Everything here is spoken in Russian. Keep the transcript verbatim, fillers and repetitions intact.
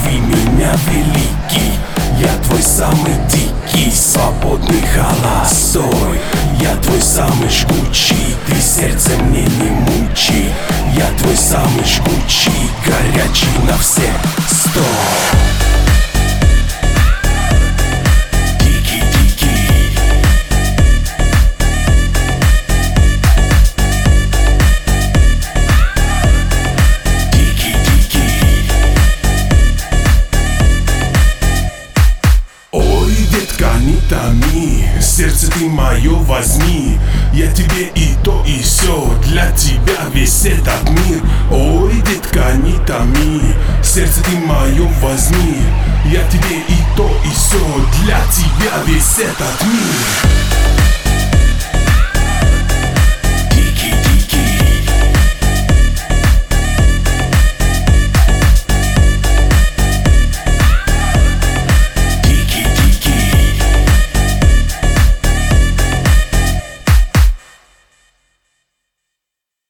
Зови меня великий, я твой самый дикий, свободный холостой. Я твой самый жгучий, ты сердце мне не мучи. Я твой самый жгучий, горячий на все сто. Не томи, сердце ты мое возьми. Я тебе и то и сё, для тебя весь этот мир. Ой, детка, не томи, сердце ты мое возьми. Я тебе и то и сё, для тебя весь этот мир.